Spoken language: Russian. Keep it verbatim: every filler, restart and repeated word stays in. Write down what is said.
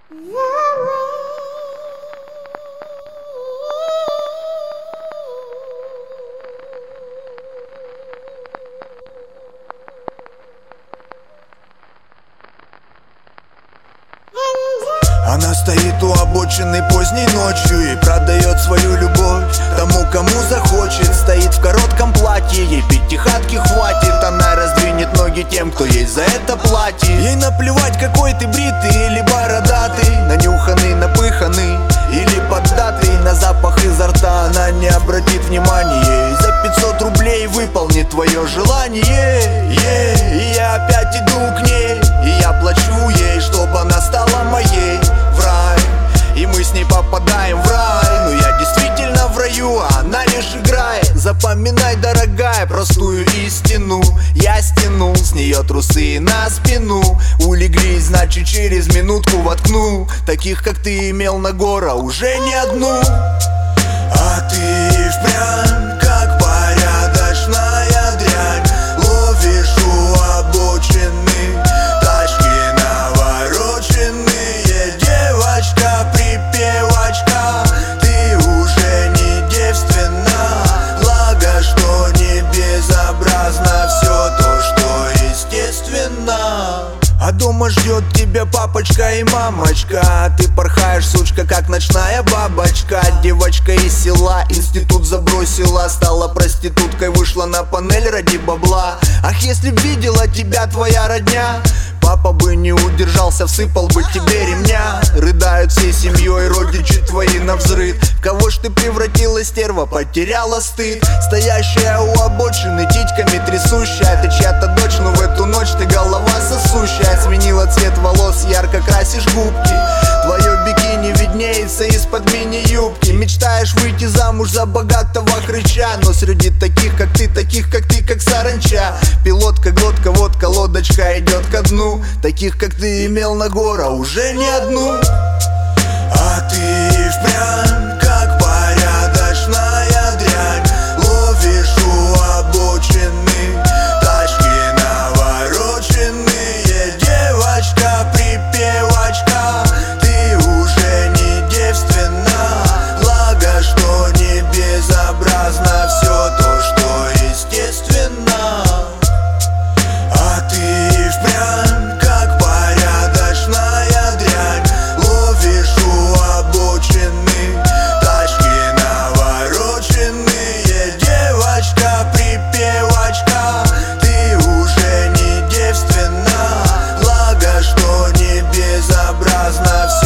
Она стоит у обочины поздней ночью и продает свою любовь тому, кому захочет. Стоит в коротком платье, ей пятихатки хватит. Она раздвинет ноги тем, кто ей за это платит. Ей наплевать, какой ты бритый или бородатый, нанюханный, напыханный или поддатый. На запах изо рта она не обратит внимания. И за пятьсот рублей выполнит твое желание. Yeah. И я опять иду к ней, и я плачу ей, чтобы она стала моей. В рай, и мы с ней попадаем в рай. Но я действительно в раю, а она лишь играет. Запоминай, дорогая, простую истину. Я стянул с нее трусы на спину. Улеглись, значит через минутку воткну. Таких, как ты, имел на гора уже не одну. А ты впрямь, как порядочная дрянь, ловишь у обочины тачки навороченные. Девочка, припевочка, ты уже не девственна. Благо, что не безобразно все то, что естественно. А дома ждет тебя папочка и мамочка. Ты порхаешь, сучка, как ночная бабочка. Девочка из села институт забросила, стала проституткой, вышла на панель ради бабла. Ах, если б видела тебя твоя родня, папа бы не удержался, всыпал бы тебе ремня. Рыдают всей семьей родичи твои навзрыд. В кого ж ты превратилась, стерва, потеряла стыд? Стоящая у обочины, титьками трясущая. Ты чья-то дочь, но в эту ночь ты голова сосущая. Сменила цвет волос, ярко красишь губки. Твое бикини виднеется из-под мини-юбки. Мечтаешь выйти замуж за богатого хрыча, но среди таких, как ты, таких, как ты, как саранча. Пилотка, глотка, водка, лодочка идет ко дну. Таких, как ты, имел на гора уже не одну. А ты впрямь, как порядочная дрянь, ловишь у обочины тачки навороченные. Девочка, припевочка, ты уже не девственна. Благо, что не безобразно все то, что естественно. А ты впрямь, как порядочная дрянь, ловишь у обочины тачки навороченные. Девочка, припевочка, ты уже не девственна. Благо, что не безобразно все.